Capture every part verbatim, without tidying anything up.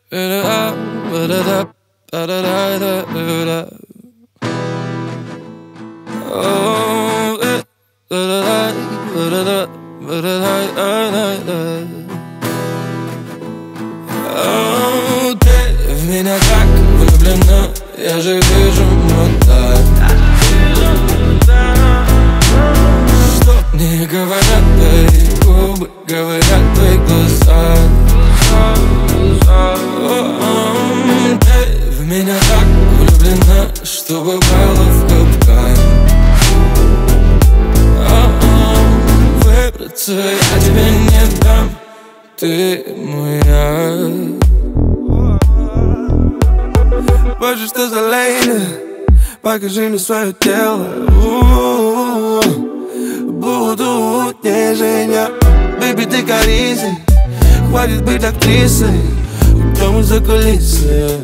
Ты в меня так влюблена, я же вижу вот так. Что мне говорят твои губы, говорят твои глаза. Ты в меня так влюблена, что попала в капкан. Выбраться я тебе не дам, ты моя. Боже, что за лейли, покажи мне свое тело. Буду нежнее, бэйби, ты корейцы. Хватит быть актрисой, уйдем за кулисы.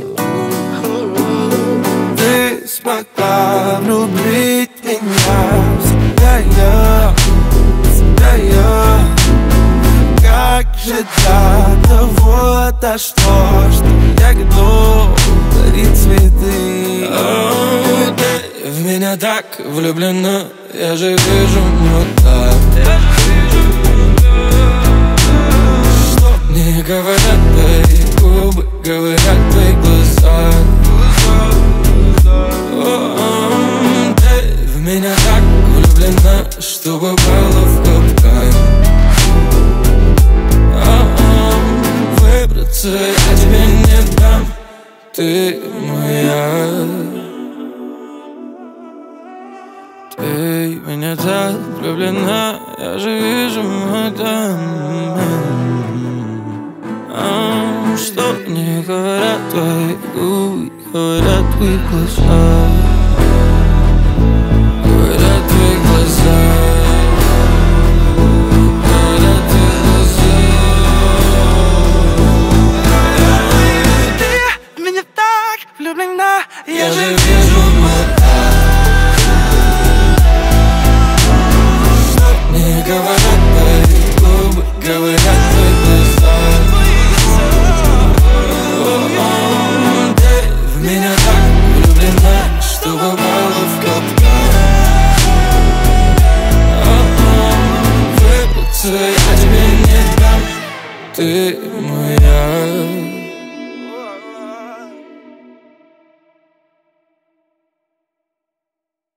Ты смогла влюбить меня. Всегда я, всегда я. Как же до того дошло, что я готов дарить цветы. Oh, ты в меня так влюблена, я же вижу вот так. Что мне говорят твои губы, говорят твои глаза. Oh, ты в меня так влюблена, что попала в капкан. Выбраться я тебе не дам, ты моя. Ты в меня так влюблена, я же вижу это. Что мне говорят твои губы, говорят твои глаза. Говорят твои глаза. Говорят твои глаза. Ты в меня так влюблена, Я же вижу вот так. Что мне говорят твои губы, говорят твои глаза. Ты в меня так влюблена, что попала в капкан. Выбраться я тебе не дам, ты моя.